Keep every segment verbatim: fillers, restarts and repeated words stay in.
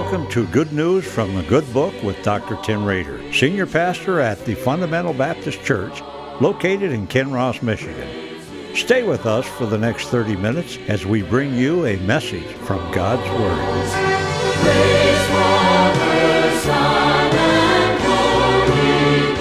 Welcome to Good News from the Good Book with Doctor Tim Rader, Senior Pastor at the Fundamental Baptist Church, located in Kinross, Michigan. Stay with us for the next thirty minutes as we bring you a message from God's Word. Praise Father, Son, and Holy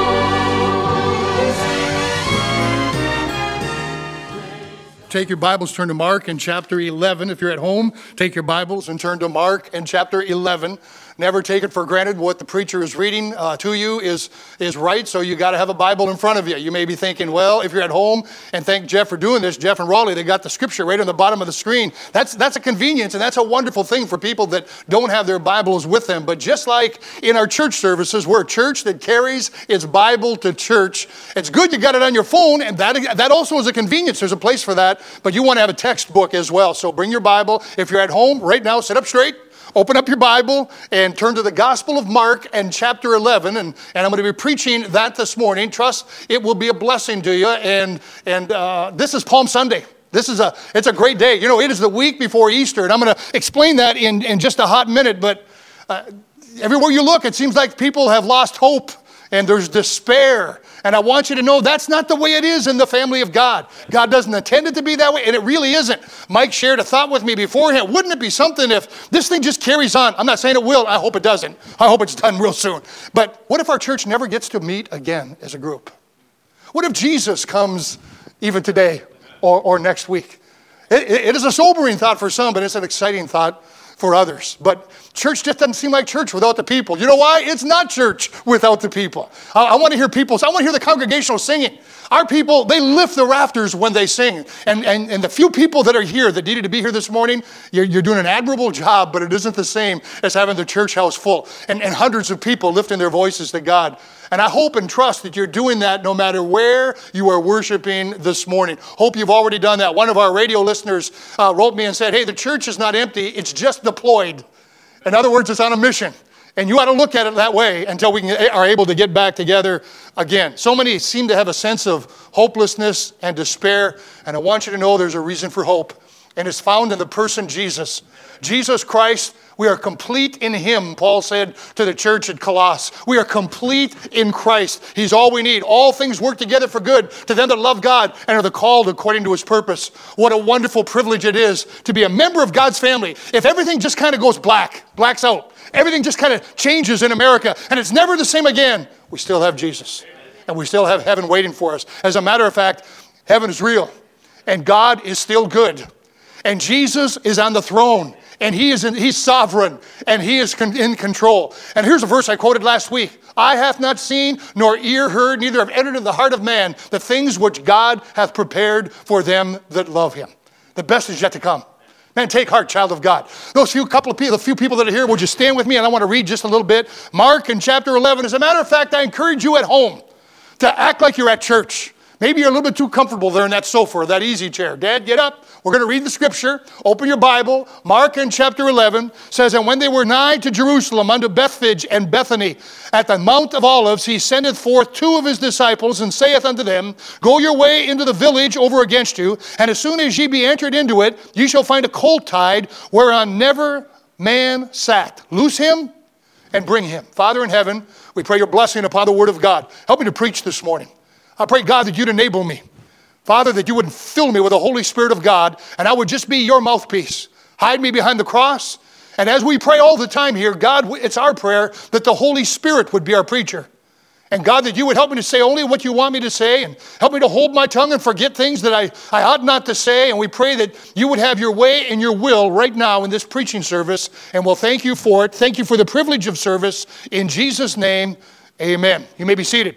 Ghost. Take your Bibles, turn to Mark in chapter eleven. If you're at home, take your Bibles and turn to Mark in chapter eleven. Never take it for granted what the preacher is reading uh, to you is, is right, so you got to have a Bible in front of you. You may be thinking, well, if you're at home, and thank Jeff for doing this, Jeff and Raleigh, they got the scripture right on the bottom of the screen. That's, that's a convenience, and that's a wonderful thing for people that don't have their Bibles with them. But just like in our church services, we're a church that carries its Bible to church. It's good you got it on your phone, and that, that also is a convenience. There's a place for that, but you want to have a textbook as well. So bring your Bible. If you're at home right now, sit up straight. Open up your Bible and turn to the Gospel of Mark and chapter eleven, and, and I'm going to be preaching that this morning. Trust it will be a blessing to you, and and uh, this is Palm Sunday. This is a it's a great day. You know, it is the week before Easter, and I'm going to explain that in, in just a hot minute, but uh, everywhere you look, it seems like people have lost hope, and there's despair. And I want you to know that's not the way it is in the family of God. God doesn't intend it to be that way, and it really isn't. Mike shared a thought with me beforehand. Wouldn't it be something if this thing just carries on? I'm not saying it will. I hope it doesn't. I hope it's done real soon. But what if our church never gets to meet again as a group? What if Jesus comes even today or, or next week? It, it is a sobering thought for some, but it's an exciting thought for others. But church just doesn't seem like church without the people. You know why? It's not church without the people. I, I want to hear people, I want to hear the congregational singing. Our people, they lift the rafters when they sing. And, and, and the few people that are here that needed to be here this morning, you're, you're doing an admirable job, but it isn't the same as having the church house full and, and hundreds of people lifting their voices to God. And I hope and trust that you're doing that no matter where you are worshiping this morning. Hope you've already done that. One of our radio listeners uh, wrote me and said, hey, the church is not empty, it's just deployed. In other words, it's on a mission. And you ought to look at it that way until we can, are able to get back together again. So many seem to have a sense of hopelessness and despair. And I want you to know there's a reason for hope. And it's found in the person Jesus. Jesus Christ, we are complete in Him, Paul said to the church at Colossus. We are complete in Christ. He's all we need. All things work together for good to them that love God and are the called according to His purpose. What a wonderful privilege it is to be a member of God's family. If everything just kind of goes black, blacks out, everything just kind of changes in America, and it's never the same again, we still have Jesus. And we still have heaven waiting for us. As a matter of fact, heaven is real, and God is still good. And Jesus is on the throne, and he is in, he's sovereign, and he is con- in control. And here's a verse I quoted last week. Eye hath not seen, nor ear heard, neither have entered into the heart of man the things which God hath prepared for them that love Him. The best is yet to come. Man, take heart, child of God. Those few couple of people, the few people that are here, would you stand with me? And I want to read just a little bit. Mark in chapter eleven. As a matter of fact, I encourage you at home to act like you're at church. Maybe you're a little bit too comfortable there in that sofa or that easy chair. Dad, get up. We're going to read the scripture. Open your Bible. Mark in chapter eleven says, and when they were nigh to Jerusalem unto Bethphage and Bethany at the Mount of Olives, he sendeth forth two of his disciples and saith unto them, go your way into the village over against you, and as soon as ye be entered into it, ye shall find a colt tied whereon never man sat. Loose him and bring him. Father in heaven, we pray your blessing upon the word of God. Help me to preach this morning. I pray, God, that you'd enable me. Father, that you would fill me with the Holy Spirit of God, and I would just be your mouthpiece. Hide me behind the cross. And as we pray all the time here, God, it's our prayer that the Holy Spirit would be our preacher. And God, that you would help me to say only what you want me to say, and help me to hold my tongue and forget things that I, I ought not to say. And we pray that you would have your way and your will right now in this preaching service. And we'll thank you for it. Thank you for the privilege of service. In Jesus' name, amen. You may be seated.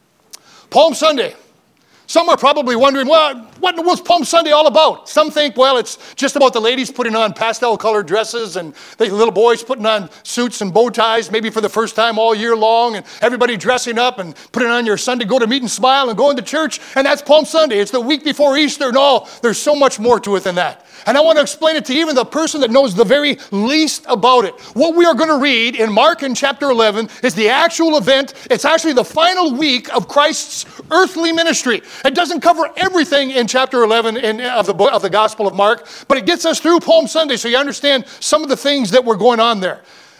Palm Sunday. Some are probably wondering, well, what was Palm Sunday all about? Some think, well, it's just about the ladies putting on pastel-colored dresses and the little boys putting on suits and bow ties, maybe for the first time all year long, and everybody dressing up and putting on your Sunday go to meet and smile and going to church, and that's Palm Sunday. It's the week before Easter. No, there's so much more to it than that. And I want to explain it to even the person that knows the very least about it. What we are going to read in Mark in chapter eleven is the actual event. It's actually the final week of Christ's earthly ministry. It doesn't cover everything in chapter eleven in, of, the, of the Gospel of Mark, but it gets us through Palm Sunday so you understand some of the things that were going on there.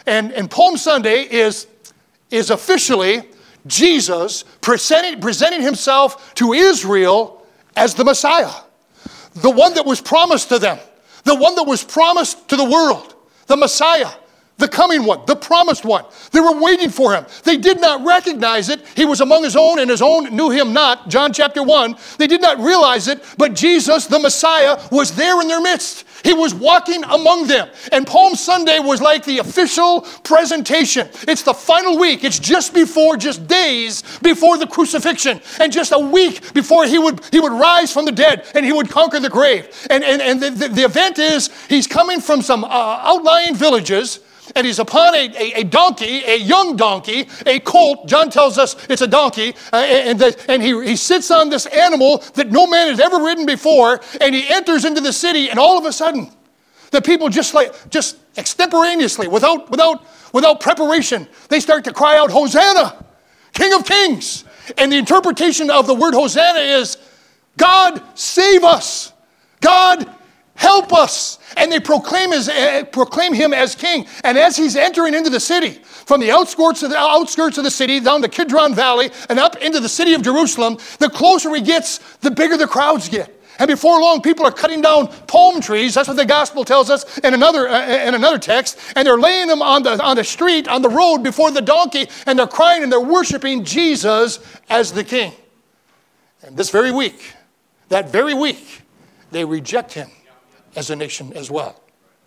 And, and Palm Sunday is, is officially Jesus presenting, presenting himself to Israel as the Messiah. The one that was promised to them. The one that was promised to the world. The Messiah. The coming one. The promised one. They were waiting for him. They did not recognize it. He was among his own and his own knew him not. John chapter one. They did not realize it, but Jesus, the Messiah, was there in their midst. He was walking among them. And Palm Sunday was like the official presentation. It's the final week. It's just before, just days before the crucifixion. And just a week before he would, he would rise from the dead and he would conquer the grave. And, and, and the, the, the event is he's coming from some uh, outlying villages. And he's upon a, a, a donkey, a young donkey, a colt. John tells us it's a donkey. Uh, and the, and he, he sits on this animal that no man has ever ridden before. And he enters into the city. And all of a sudden, the people just like, just extemporaneously, without, without, without preparation, they start to cry out, Hosanna, King of Kings. And the interpretation of the word Hosanna is, God, save us. God, help us. And they proclaim, his, uh, proclaim him as king. And as he's entering into the city, from the outskirts of the outskirts of the city, down the Kidron Valley, and up into the city of Jerusalem, the closer he gets, the bigger the crowds get. And before long, people are cutting down palm trees. That's what the gospel tells us in another, uh, in another text. And they're laying them on the, on the street, on the road before the donkey, and they're crying and they're worshiping Jesus as the king. And this very week, that very week, they reject him as a nation as well.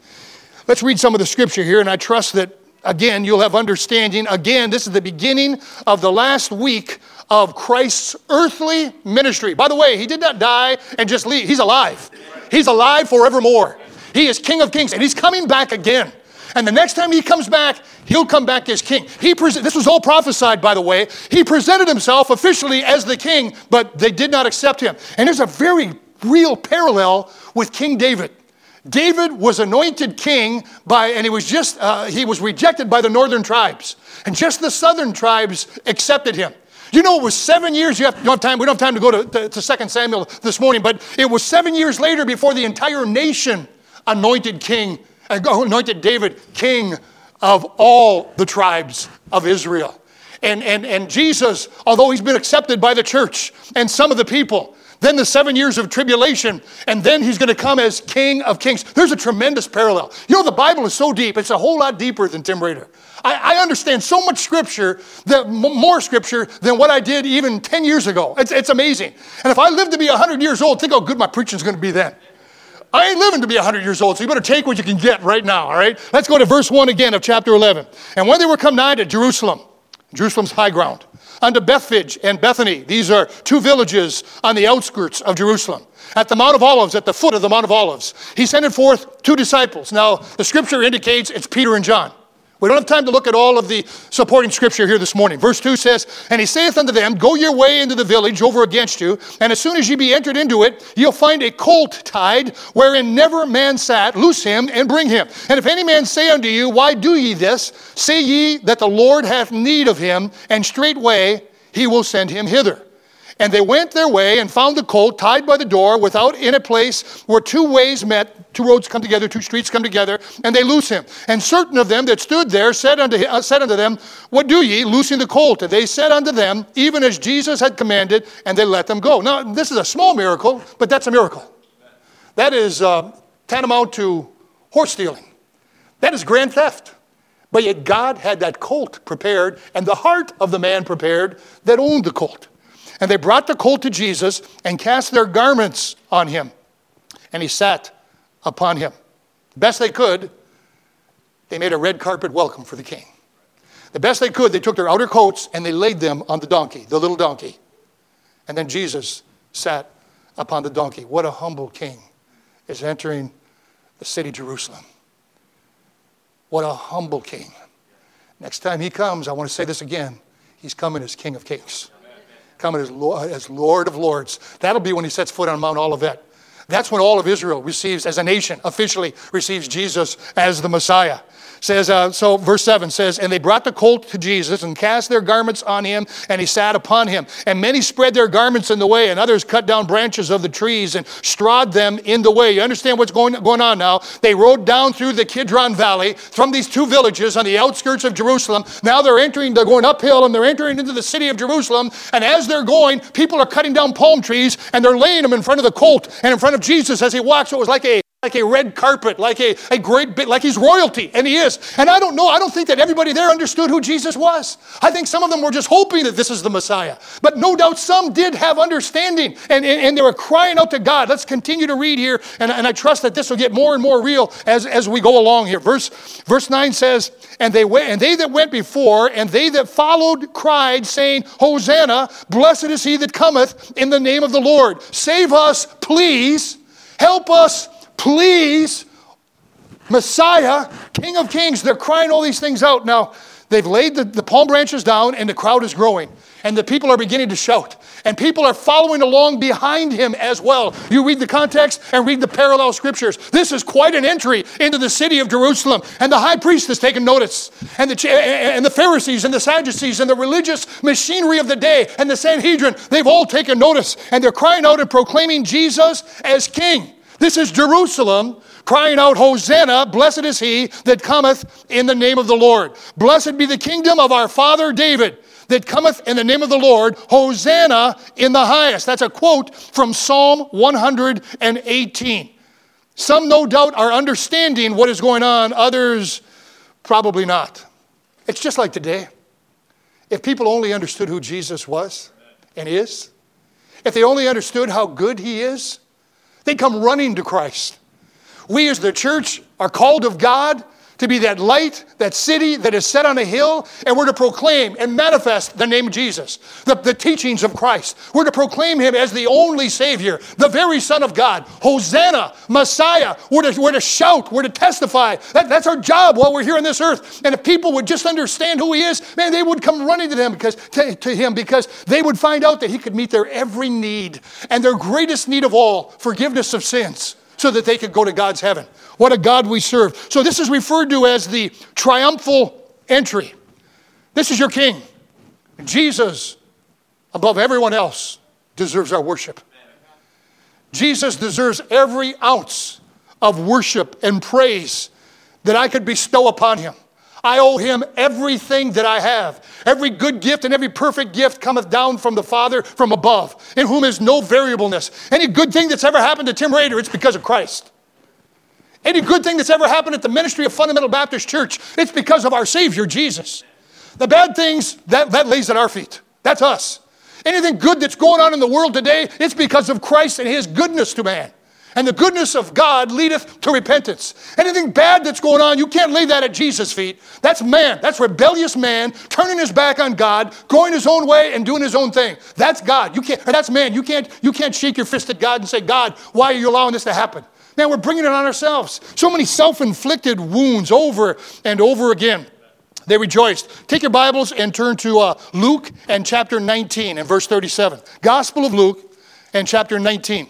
Let's read some of the scripture here, and I trust that, again, you'll have understanding. Again, this is the beginning of the last week of Christ's earthly ministry. By the way, he did not die and just leave. He's alive. He's alive forevermore. He is King of Kings, and he's coming back again. And the next time he comes back, he'll come back as king. He pre- this was all prophesied, by the way. He presented himself officially as the king, but they did not accept him. And there's a very real parallel with King David. David was anointed king by, and he was just, uh, he was rejected by the northern tribes. And just the southern tribes accepted him. You know, it was seven years, you, have, you don't have time, we don't have time to go to, to, to Second Samuel this morning, but it was seven years later before the entire nation anointed king, uh, anointed David king of all the tribes of Israel. And, and, and Jesus, although he's been accepted by the church and some of the people, then the seven years of tribulation, and then he's going to come as King of Kings. There's a tremendous parallel. You know, the Bible is so deep. It's a whole lot deeper than Tim Rader. I, I understand so much scripture, that more scripture than what I did even ten years ago. It's, it's amazing. And if I live to be one hundred years old, think how good my preaching is going to be then. I ain't living to be one hundred years old, so you better take what you can get right now, all right? Let's go to verse one again of chapter eleven. And when they were come nigh to Jerusalem, Jerusalem's high ground, unto Bethphage and Bethany. These are two villages on the outskirts of Jerusalem. At the Mount of Olives, at the foot of the Mount of Olives, he sent forth two disciples. Now, the scripture indicates it's Peter and John. We don't have time to look at all of the supporting scripture here this morning. Verse two says, and he saith unto them, go your way into the village over against you, and as soon as ye be entered into it, you'll find a colt tied, wherein never man sat. Loose him and bring him. And if any man say unto you, why do ye this? Say ye that the Lord hath need of him, and straightway he will send him hither. And they went their way and found the colt tied by the door without in a place where two ways met, two roads come together, two streets come together, and they loose him. And certain of them that stood there said unto, uh, said unto them, what do ye, loosing the colt? And they said unto them, even as Jesus had commanded, and they let them go. Now, this is a small miracle, but that's a miracle. That is uh, tantamount to horse stealing. That is grand theft. But yet God had that colt prepared, and the heart of the man prepared that owned the colt. And they brought the colt to Jesus and cast their garments on him. And he sat upon him. Best they could, they made a red carpet welcome for the king. The best they could, they took their outer coats and they laid them on the donkey, the little donkey. And then Jesus sat upon the donkey. What a humble king is entering the city Jerusalem. What a humble king. Next time he comes, I want to say this again, he's coming as King of Kings. Coming as Lord, as Lord of Lords. That'll be when he sets foot on Mount Olivet. That's when all of Israel receives, as a nation, officially receives Jesus as the Messiah. says, uh, so verse seven says, and they brought the colt to Jesus and cast their garments on him, and he sat upon him. And many spread their garments in the way, and others cut down branches of the trees and strawed them in the way. You understand what's going, going on now? They rode down through the Kidron Valley from these two villages on the outskirts of Jerusalem. Now they're entering, they're going uphill, and they're entering into the city of Jerusalem. And as they're going, people are cutting down palm trees, and they're laying them in front of the colt and in front of Jesus as he walks. So it was like a like a red carpet, like a, a great bit, like he's royalty, and he is. And I don't know, I don't think that everybody there understood who Jesus was. I think some of them were just hoping that this is the Messiah. But no doubt some did have understanding, and, and, and they were crying out to God. Let's continue to read here, and, and I trust that this will get more and more real as, as we go along here. Verse, verse nine says, and they, went, and they that went before, and they that followed cried, saying, Hosanna, blessed is he that cometh in the name of the Lord. Save us, please. Help us, please, Messiah, King of Kings. They're crying all these things out. Now, they've laid the, the palm branches down, and the crowd is growing. And the people are beginning to shout. And people are following along behind him as well. You read the context and read the parallel scriptures. This is quite an entry into the city of Jerusalem. And the high priest has taken notice. And the, and the Pharisees and the Sadducees and the religious machinery of the day and the Sanhedrin, they've all taken notice. And they're crying out and proclaiming Jesus as king. This is Jerusalem crying out, Hosanna, blessed is he that cometh in the name of the Lord. Blessed be the kingdom of our father David that cometh in the name of the Lord. Hosanna in the highest. That's a quote from Psalm one hundred eighteen. Some no doubt are understanding what is going on. Others probably not. It's just like today. If people only understood who Jesus was and is, if they only understood how good he is, they come running to Christ. We as the church are called of God to be that light, that city that is set on a hill, and we're to proclaim and manifest the name of Jesus, the, the teachings of Christ. We're to proclaim him as the only Savior, the very Son of God. Hosanna, Messiah. We're to, we're to shout, we're to testify. That, that's our job while we're here on this earth. And if people would just understand who he is, man, they would come running to them because to, to him because they would find out that he could meet their every need, and their greatest need of all, forgiveness of sins, so that they could go to God's heaven. What a God we serve. So this is referred to as the triumphal entry. This is your king. Jesus, above everyone else, deserves our worship. Jesus deserves every ounce of worship and praise that I could bestow upon him. I owe him everything that I have. Every good gift and every perfect gift cometh down from the Father from above, in whom is no variableness. Any good thing that's ever happened to Tim Rader, it's because of Christ. Any good thing that's ever happened at the ministry of Fundamental Baptist Church, it's because of our Savior, Jesus. The bad things, that, that lays at our feet. That's us. Anything good that's going on in the world today, it's because of Christ and his goodness to man. And the goodness of God leadeth to repentance. Anything bad that's going on, you can't lay that at Jesus' feet. That's man. That's rebellious man turning his back on God, going his own way and doing his own thing. That's God. You can't. Or that's man. You can't. You can't shake your fist at God and say, God, why are you allowing this to happen? Man, we're bringing it on ourselves. So many self-inflicted wounds over and over again. They rejoiced. Take your Bibles and turn to uh, Luke and chapter nineteen and verse thirty-seven. Gospel of Luke and chapter nineteen.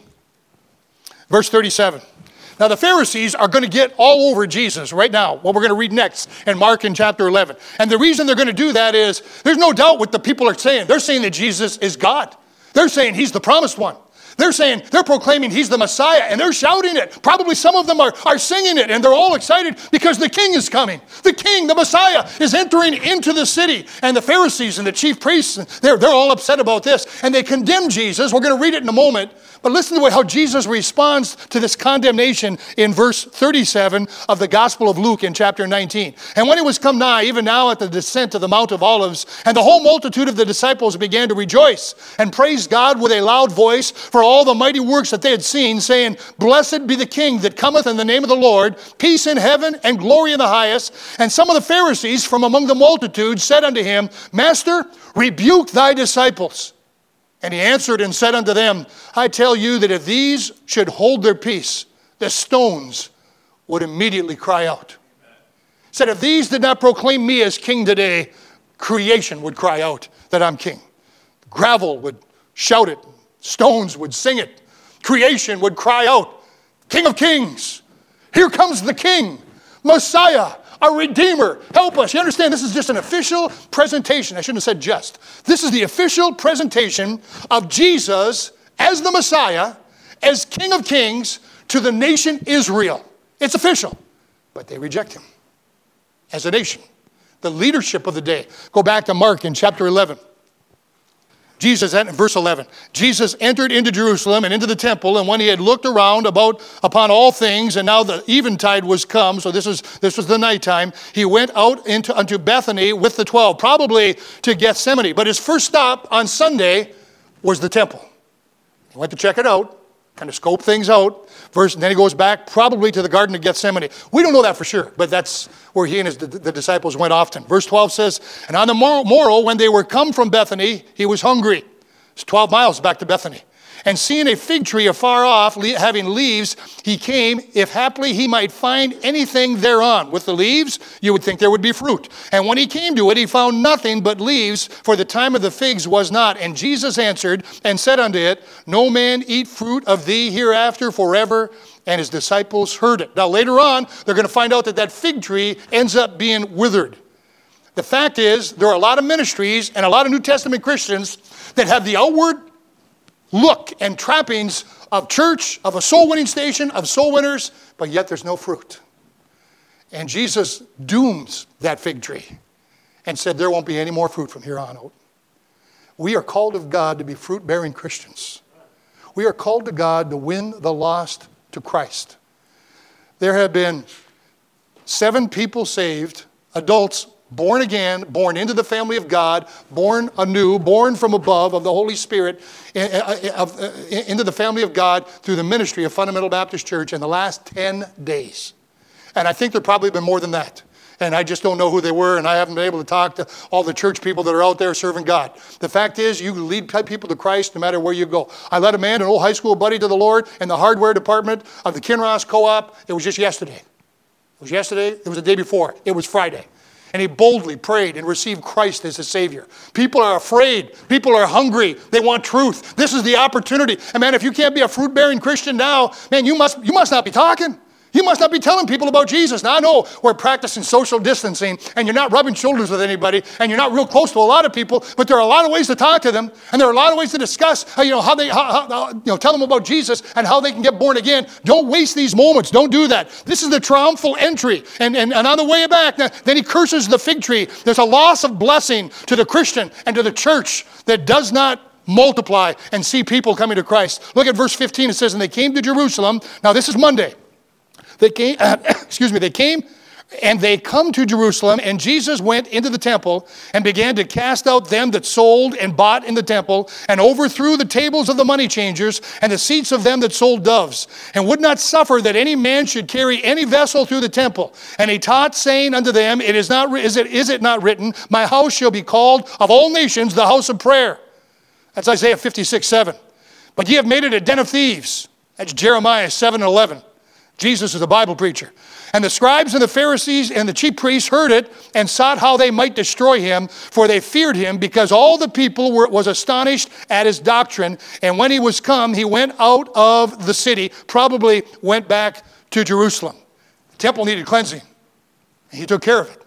Verse thirty-seven. Now the Pharisees are going to get all over Jesus right now, what we're going to read next in Mark in chapter eleven. And the reason they're going to do that is there's no doubt what the people are saying. They're saying that Jesus is God. They're saying he's the promised one. They're saying, they're proclaiming he's the Messiah, and they're shouting it. Probably some of them are, are singing it, and they're all excited because the king is coming. The king, the Messiah, is entering into the city. And the Pharisees and the chief priests, they're, they're all upset about this. And they condemn Jesus. We're going to read it in a moment. But listen to how Jesus responds to this condemnation in verse thirty-seven of the Gospel of Luke in chapter nineteen. And when it was come nigh, even now at the descent of the Mount of Olives, and the whole multitude of the disciples began to rejoice and praise God with a loud voice for all the mighty works that they had seen, saying, Blessed be the King that cometh in the name of the Lord, peace in heaven and glory in the highest. And some of the Pharisees from among the multitude said unto him, Master, rebuke thy disciples. And he answered and said unto them, I tell you that if these should hold their peace, the stones would immediately cry out. He said, if these did not proclaim me as king today, creation would cry out that I'm king. Gravel would shout it. Stones would sing it. Creation would cry out, King of Kings. Here comes the King, Messiah, our Redeemer. Help us. You understand, this is just an official presentation. I shouldn't have said just. This is the official presentation of Jesus as the Messiah, as King of Kings to the nation Israel. It's official. But they reject him as a nation. The leadership of the day. Go back to Mark in chapter eleven. Jesus, verse eleven, Jesus entered into Jerusalem and into the temple, and when he had looked around about upon all things, and now the eventide was come, so this is this was the nighttime, he went out into unto Bethany with the twelve, probably to Gethsemane. But his first stop on Sunday was the temple. He went to check it out, kind of scope things out. Verse, and then he goes back probably to the Garden of Gethsemane. We don't know that for sure, but that's where he and his, the, the disciples went often. Verse twelve says, and on the morrow, when they were come from Bethany, he was hungry. It's twelve miles back to Bethany. And seeing a fig tree afar off, having leaves, he came, if haply he might find anything thereon. With the leaves, you would think there would be fruit. And when he came to it, he found nothing but leaves, for the time of the figs was not. And Jesus answered and said unto it, no man eat fruit of thee hereafter forever. And his disciples heard it. Now later on, they're going to find out that that fig tree ends up being withered. The fact is, there are a lot of ministries and a lot of New Testament Christians that have the outward look and trappings of church, of a soul winning station, of soul winners, but yet there's no fruit. And Jesus dooms that fig tree and said there won't be any more fruit from here on out. We are called of God to be fruit-bearing Christians. We are called to God to win the lost to Christ. There have been seven people saved, adults born again, born into the family of God, born anew, born from above of the Holy Spirit into the family of God through the ministry of Fundamental Baptist Church in the last ten days. And I think there probably been more than that. And I just don't know who they were, and I haven't been able to talk to all the church people that are out there serving God. The fact is, you lead people to Christ no matter where you go. I led a man, an old high school buddy, to the Lord in the hardware department of the Kinross Co-op. It was just yesterday. It was yesterday. It was the day before. It was Friday. And he boldly prayed and received Christ as his Savior. People are afraid. People are hungry. They want truth. This is the opportunity. And man, if you can't be a fruit-bearing Christian now, man, you must, you must not be talking. You must not be telling people about Jesus. Now, I know we're practicing social distancing, and you're not rubbing shoulders with anybody, and you're not real close to a lot of people, but there are a lot of ways to talk to them, and there are a lot of ways to discuss, uh, you know, how they, how, how, you know, tell them about Jesus and how they can get born again. Don't waste these moments. Don't do that. This is the triumphal entry. And, and, and on the way back, then he curses the fig tree. There's a loss of blessing to the Christian and to the church that does not multiply and see people coming to Christ. Look at verse fifteen. It says, and they came to Jerusalem. Now, this is Monday. They came, uh, excuse me, they came and they come to Jerusalem, and Jesus went into the temple and began to cast out them that sold and bought in the temple, and overthrew the tables of the money changers and the seats of them that sold doves, and would not suffer that any man should carry any vessel through the temple. And he taught, saying unto them, it is not, is it, is it not written, my house shall be called of all nations the house of prayer. That's Isaiah fifty-six, seven. But ye have made it a den of thieves. That's Jeremiah seven, eleven. Jesus is a Bible preacher. And the scribes and the Pharisees and the chief priests heard it and sought how they might destroy him, for they feared him, because all the people were was astonished at his doctrine. And when he was come, he went out of the city, probably went back to Jerusalem. The temple needed cleansing, and he took care of it.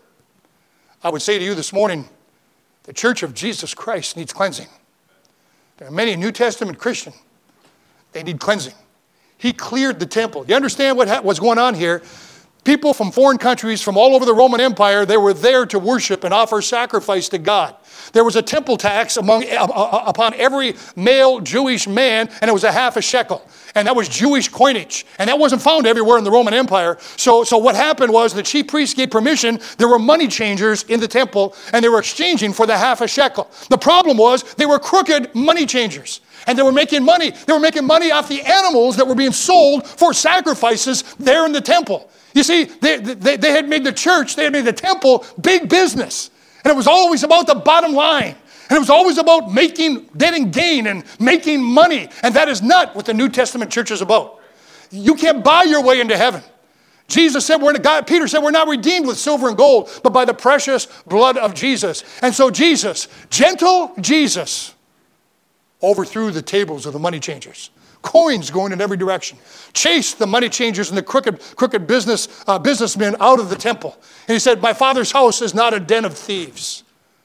I would say to you this morning, the Church of Jesus Christ needs cleansing. There are many New Testament Christians, they need cleansing. He cleared the temple. You understand what ha- was going on here? People from foreign countries, from all over the Roman Empire, they were there to worship and offer sacrifice to God. There was a temple tax among, uh, uh, upon every male Jewish man, and it was a half a shekel. And that was Jewish coinage. And that wasn't found everywhere in the Roman Empire. So, so what happened was the chief priests gave permission. There were money changers in the temple, and they were exchanging for the half a shekel. The problem was they were crooked money changers. And they were making money. They were making money off the animals that were being sold for sacrifices there in the temple. You see, they, they, they had made the church, they had made the temple big business. And it was always about the bottom line. And it was always about making, getting gain and making money. And that is not what the New Testament church is about. You can't buy your way into heaven. Jesus said, we're God, Peter said, we're not redeemed with silver and gold, but by the precious blood of Jesus. And so Jesus, gentle Jesus, overthrew the tables of the money changers. Coins going in every direction. Chased the money changers and the crooked, crooked business uh, businessmen out of the temple. And he said, my Father's house is not a den of thieves.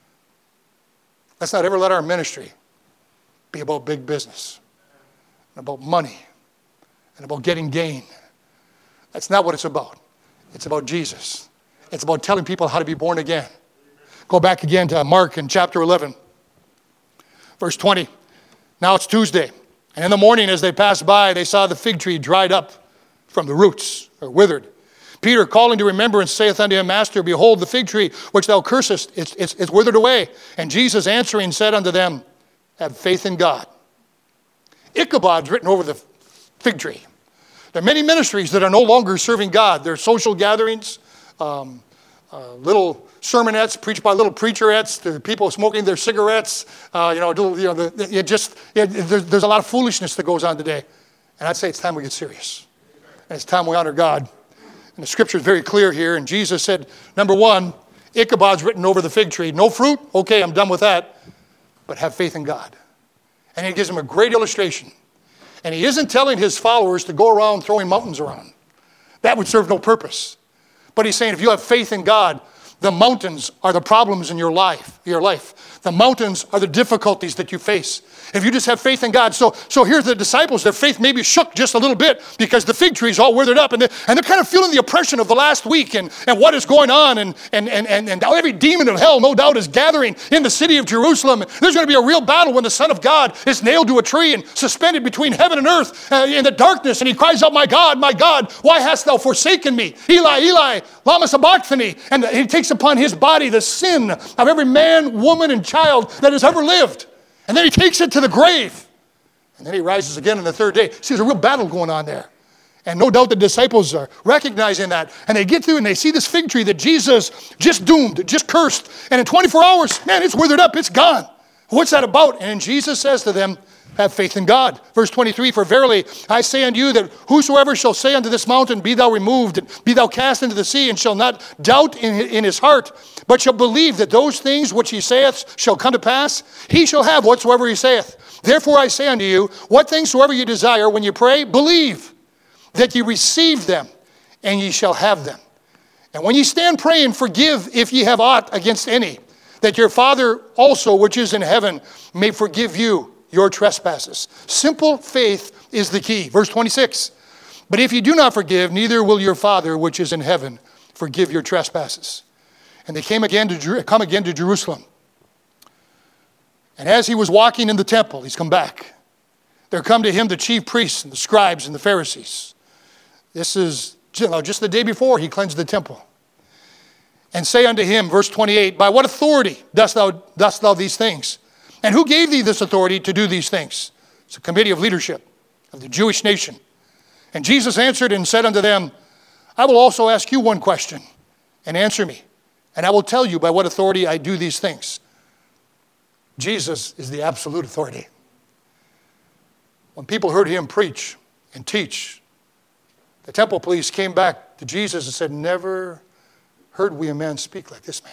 Let's not ever let our ministry be about big business, and about money, and about getting gain. That's not what it's about. It's about Jesus. It's about telling people how to be born again. Go back again to Mark in chapter eleven, verse twenty. Now it's Tuesday. And in the morning as they passed by, they saw the fig tree dried up from the roots, or withered. Peter, calling to remembrance, saith unto him, Master, behold, the fig tree which thou cursest, it's, it's, it's withered away. And Jesus answering said unto them, have faith in God. Ichabod's written over the fig tree. There are many ministries that are no longer serving God. They're social gatherings, um, uh, little sermonettes preached by little preacherettes, the people smoking their cigarettes. Uh, you know, you know, the, it just it, there's, there's a lot of foolishness that goes on today, and I'd say it's time we get serious, and it's time we honor God. And the Scripture is very clear here. And Jesus said, number one, Ichabod's written over the fig tree. No fruit? Okay, I'm done with that. But have faith in God. And he gives him a great illustration. And he isn't telling his followers to go around throwing mountains around. That would serve no purpose. But he's saying if you have faith in God, the mountains are the problems in your life, your life. The mountains are the difficulties that you face. If you just have faith in God. So, so here's the disciples. Their faith maybe shook just a little bit because the fig tree's all withered up. And, they, and they're kind of feeling the oppression of the last week and, and what is going on. And, and, and, and, and every demon of hell, no doubt, is gathering in the city of Jerusalem. There's going to be a real battle when the Son of God is nailed to a tree and suspended between heaven and earth uh, in the darkness. And he cries out, my God, my God, why hast thou forsaken me? Eli, Eli, lama sabachthani. And he takes upon his body the sin of every man, woman, and child that has ever lived. And then he takes it to the grave. And then he rises again on the third day. See, there's a real battle going on there. And no doubt the disciples are recognizing that. And they get through and they see this fig tree that Jesus just doomed, just cursed. And in twenty-four hours, man, it's withered up, it's gone. What's that about? And Jesus says to them, have faith in God. Verse twenty-three, for verily I say unto you that whosoever shall say unto this mountain, be thou removed, and be thou cast into the sea, and shall not doubt in, in his heart, but shall believe that those things which he saith shall come to pass, he shall have whatsoever he saith. Therefore I say unto you, what things soever you desire when you pray, believe that ye receive them, and ye shall have them. And when ye stand praying, forgive if ye have aught against any, that your Father also which is in heaven may forgive you your trespasses. Simple faith is the key. Verse twenty-six, but if you do not forgive, neither will your Father which is in heaven forgive your trespasses. And they came again to come again to Jerusalem. And as he was walking in the temple, he's come back. There come to him the chief priests and the scribes and the Pharisees. This is you know, just the day before he cleansed the temple. And say unto him, verse twenty-eight, by what authority dost thou, dost thou these things? And who gave thee this authority to do these things? It's a committee of leadership of the Jewish nation. And Jesus answered and said unto them, I will also ask you one question, and answer me, and I will tell you by what authority I do these things. Jesus is the absolute authority. When people heard him preach and teach, the temple police came back to Jesus and said, never heard we a man speak like this man.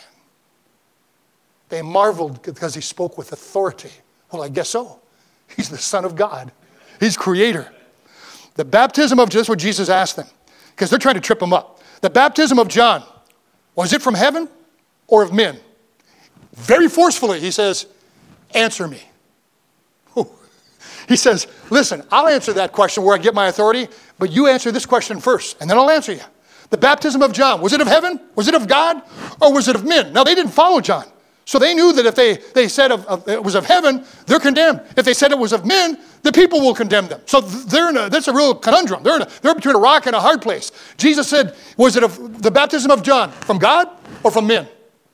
They marveled because he spoke with authority. Well, I guess so. He's the Son of God. He's creator. The baptism of, just what Jesus asked them, because they're trying to trip him up. The baptism of John, was it from heaven or of men? Very forcefully, he says, answer me. Whew. He says, listen, I'll answer that question where I get my authority, but you answer this question first, and then I'll answer you. The baptism of John, was it of heaven? Was it of God? Or was it of men? Now, they didn't follow John. So they knew that if they, they said of, of, it was of heaven, they're condemned. If they said it was of men, the people will condemn them. So they're in a, that's a real conundrum. They're, in a, they're between a rock and a hard place. Jesus said, was it of the baptism of John from God or from men?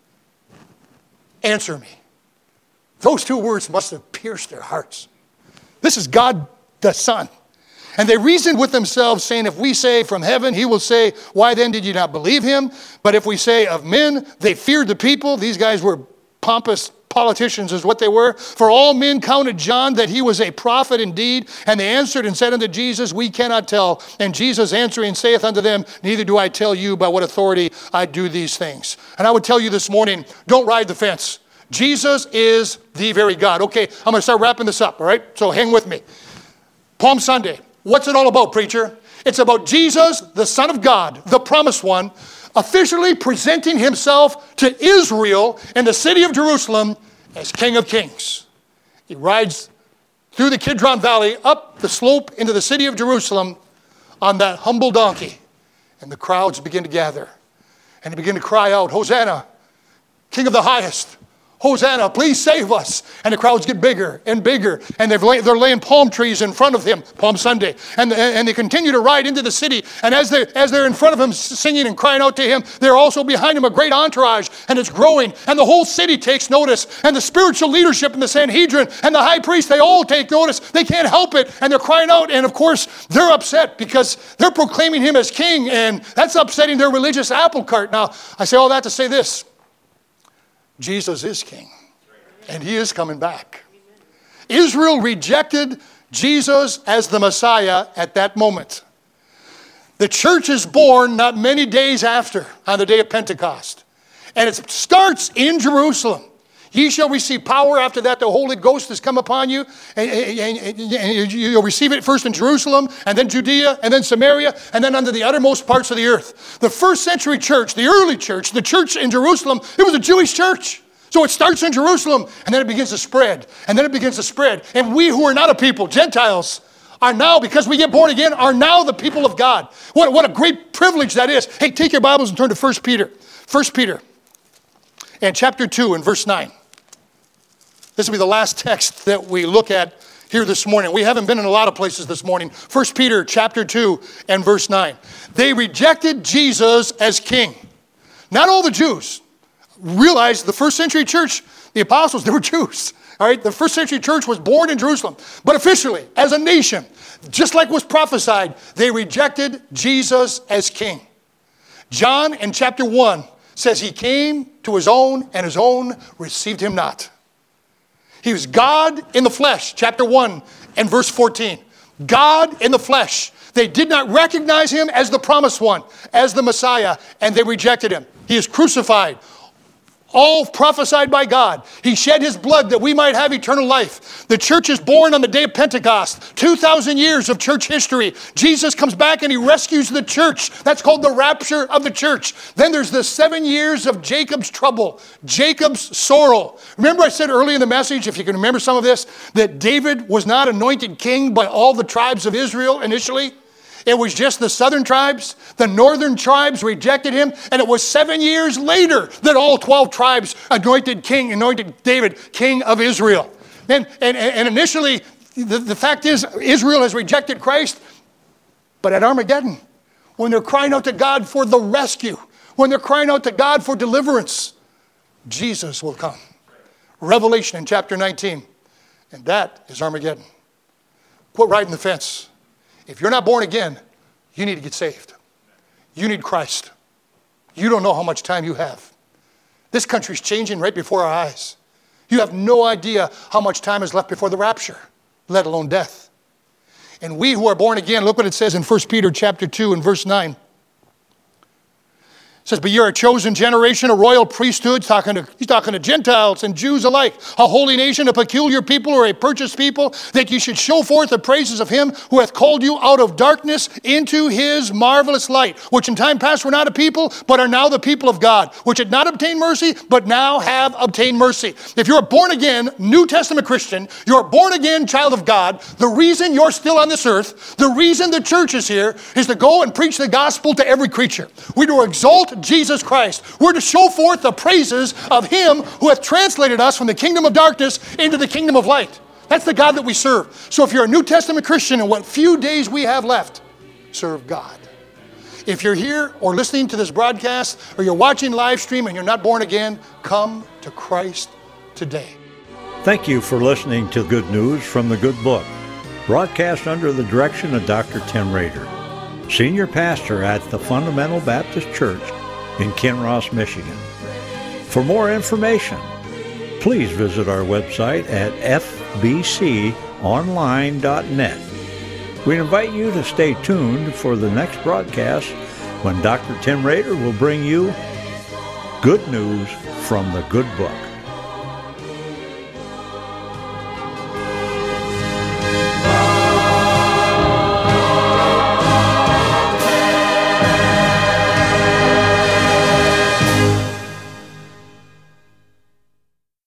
Answer me. Those two words must have pierced their hearts. This is God the Son. And they reasoned with themselves, saying, if we say from heaven, he will say, why then did you not believe him? But if we say of men, they feared the people. These guys were pompous politicians is what they were. For all men counted John that he was a prophet indeed. And they answered and said unto Jesus, we cannot tell. And Jesus answering saith unto them, neither do I tell you by what authority I do these things. And I would tell you this morning, don't ride the fence. Jesus is the very God. Okay, I'm going to start wrapping this up, all right? So hang with me. Palm Sunday. What's it all about, preacher? It's about Jesus, the Son of God, the promised one, officially presenting himself to Israel in the city of Jerusalem as King of Kings. He rides through the Kidron Valley, up the slope into the city of Jerusalem on that humble donkey. And the crowds begin to gather. And they begin to cry out, Hosanna, King of the highest. Hosanna, please save us. And the crowds get bigger and bigger. And they've lay, they're laying palm trees in front of him, Palm Sunday. And, and they continue to ride into the city. And as they're, as they're in front of him singing and crying out to him, they're also behind him a great entourage. And it's growing. And the whole city takes notice. And the spiritual leadership and the Sanhedrin and the high priest, they all take notice. They can't help it. And they're crying out. And of course, they're upset because they're proclaiming him as king. And that's upsetting their religious apple cart. Now, I say all that to say this. Jesus is king, and he is coming back. Israel rejected Jesus as the Messiah at that moment. The church is born not many days after, on the day of Pentecost. And it starts in Jerusalem. Ye shall receive power. After that, the Holy Ghost has come upon you. And, and, and, and you'll receive it first in Jerusalem, and then Judea, and then Samaria, and then unto the uttermost parts of the earth. The first century church, the early church, the church in Jerusalem, it was a Jewish church. So it starts in Jerusalem, and then it begins to spread. And then it begins to spread. And we who are not a people, Gentiles, are now, because we get born again, are now the people of God. What, what a great privilege that is. Hey, take your Bibles and turn to First Peter. First Peter, and chapter two and verse nine. This will be the last text that we look at here this morning. We haven't been in a lot of places this morning. First Peter chapter two and verse nine. They rejected Jesus as king. Not all the Jews. Realize the first century church, the apostles, they were Jews. All right, the first century church was born in Jerusalem. But officially, as a nation, just like was prophesied, they rejected Jesus as king. John in chapter one says he came to his own, and his own received him not. He was God in the flesh, chapter one and verse fourteen. God in the flesh. They did not recognize him as the promised one, as the Messiah, and they rejected him. He is crucified. All prophesied by God. He shed his blood that we might have eternal life. The church is born on the day of Pentecost. two thousand years of church history. Jesus comes back and he rescues the church. That's called the rapture of the church. Then there's the seven years of Jacob's trouble, Jacob's sorrow. Remember I said early in the message, if you can remember some of this, that David was not anointed king by all the tribes of Israel initially. It was just the southern tribes. The northern tribes rejected him. And it was seven years later that all twelve tribes anointed king, anointed David king of Israel. And, and, and initially, the, the fact is, Israel has rejected Christ. But at Armageddon, when they're crying out to God for the rescue, when they're crying out to God for deliverance, Jesus will come. Revelation in chapter nineteen. And that is Armageddon. Quit riding the fence. If you're not born again, you need to get saved. You need Christ. You don't know how much time you have. This country's changing right before our eyes. You have no idea how much time is left before the rapture, let alone death. And we who are born again, look what it says in First Peter chapter two and verse nine. It says, but you're a chosen generation, a royal priesthood. He's talking, to, he's talking to Gentiles and Jews alike. A holy nation, a peculiar people, or a purchased people, that you should show forth the praises of him who hath called you out of darkness into his marvelous light, which in time past were not a people, but are now the people of God, which had not obtained mercy, but now have obtained mercy. If you're a born again, New Testament Christian, you're a born again child of God, the reason you're still on this earth, the reason the church is here, is to go and preach the gospel to every creature. We do exalt Jesus Christ. We're to show forth the praises of him who hath translated us from the kingdom of darkness into the kingdom of light. That's the God that we serve. So if you're a New Testament Christian and what few days we have left, serve God. If you're here or listening to this broadcast or you're watching live stream and you're not born again, come to Christ today. Thank you for listening to Good News from the Good Book, broadcast under the direction of Doctor Tim Rader, Senior Pastor at the Fundamental Baptist Church in Kinross, Michigan. For more information, please visit our website at f b c online dot net. We invite you to stay tuned for the next broadcast when Doctor Tim Rader will bring you Good News from the Good Book.